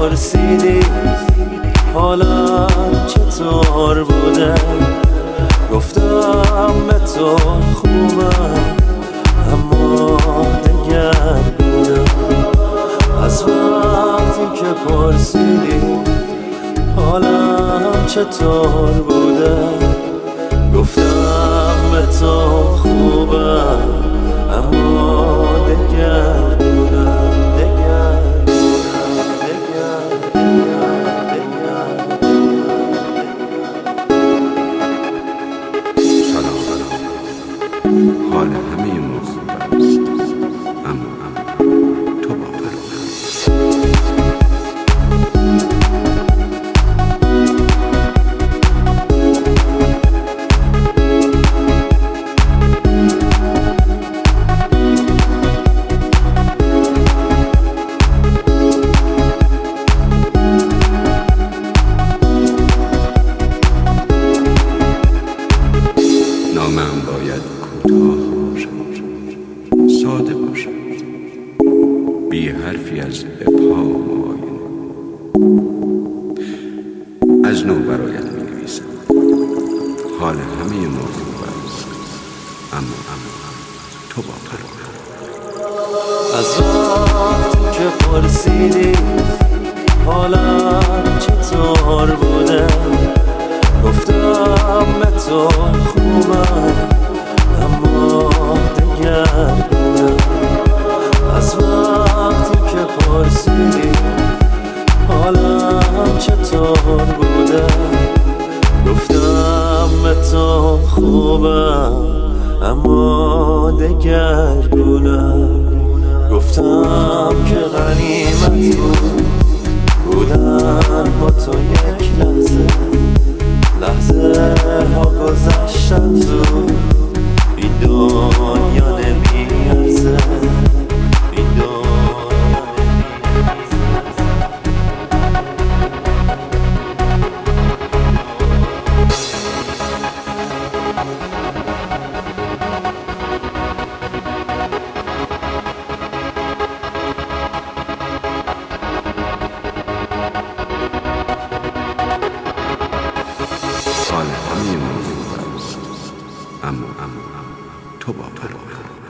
پرسیدی حالا چطور بوده، گفتم به تو خوبم اما دگرگونم. از وقتی که پرسیدی حالم چطور بوده، گفتم به تو خوبم اما دگرگونم. حال همه موضوع برست، اما تو با نامم باید کوتاه باشد، ساده باشد، بی حرفی از ابهام و آینه. از نو برایت می‌نویسم، حال همه موضوع است، اما تو با پرواز. از وقتی که پرسیدی حالم چطور بوده، گفتم به تو خوبم اما دگرگونم. از وقتی که پرسیدی حالم چطور بوده، گفتم به تو خوبم اما دگرگونم. گفتم که غنیمت بود بودن با تو یک لحظه، لحظه ها گذشتن زود، این دنیا نمیارزه، این دنیا حال همه موضوع است، اما تو با پرواز.